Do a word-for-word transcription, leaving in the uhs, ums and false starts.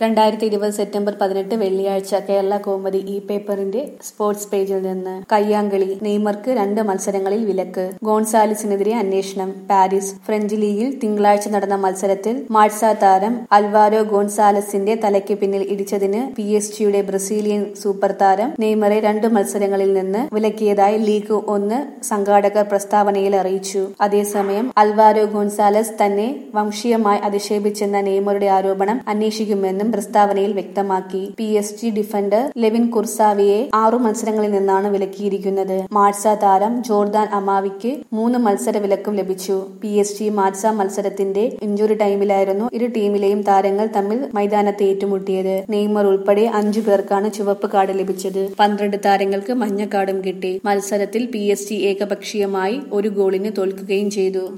രണ്ടായിരത്തി ഇരുപത് സെപ്റ്റംബർ പതിനെട്ട് വെള്ളിയാഴ്ച കേരള കൗമുദി ഇ പേപ്പറിന്റെ സ്പോർട്സ് പേജിൽ നിന്ന് കയ്യാങ്കളി നെയ്മർക്ക് രണ്ട് മത്സരങ്ങളിൽ വിലക്ക്. ഗോൺസാലിസിനെതിരെ അന്വേഷണം. പാരീസ്. ഫ്രഞ്ച് ലീഗിൽ തിങ്കളാഴ്ച നടന്ന മത്സരത്തിൽ മാഴ്സ താരം അൽവാരോ ഗോൺസാലസിന്റെ തലയ്ക്ക് പിന്നിൽ ഇടിച്ചതിന് പി എസ് ജിയുടെ ബ്രസീലിയൻ സൂപ്പർ താരം നെയ്മറെ രണ്ടു മത്സരങ്ങളിൽ നിന്ന് വിലക്കിയതായി ലീഗ് ഒന്ന് സംഘാടകർ പ്രസ്താവനയിൽ അറിയിച്ചു. അതേസമയം അൽവാരോ ഗോൺസാലസ് തന്നെ വംശീയമായി അധിക്ഷേപിച്ചെന്ന നെയ്മറുടെ ആരോപണം അന്വേഷിക്കുമെന്നും പ്രസ്താവനയിൽ വ്യക്തമാക്കി. P S G defender Layvin കുർസാവിയെ ആറു മത്സരങ്ങളിൽ നിന്നാണ് വിലക്കിയിരിക്കുന്നത്. മാഴ്സ താരം ജോർദാൻ അമാവിക്ക് മൂന്ന് മത്സര വിലക്കും ലഭിച്ചു. പി എസ് ജി മാഴ്സ മത്സരത്തിന്റെ ഇഞ്ചുറി ടൈമിലായിരുന്നു ഇരു ടീമിലെയും താരങ്ങൾ തമ്മിൽ മൈതാനത്ത് ഏറ്റുമുട്ടിയത്. നെയ്മർ ഉൾപ്പെടെ അഞ്ചു പേർക്കാണ് ചുവപ്പ് കാർഡ് ലഭിച്ചത്. പന്ത്രണ്ട് താരങ്ങൾക്ക് മഞ്ഞ കാർഡും കിട്ടി. മത്സരത്തിൽ പി എസ് ജി ഏകപക്ഷീയമായി ഒരു ഗോളിന് തോൽക്കുകയും ചെയ്തു.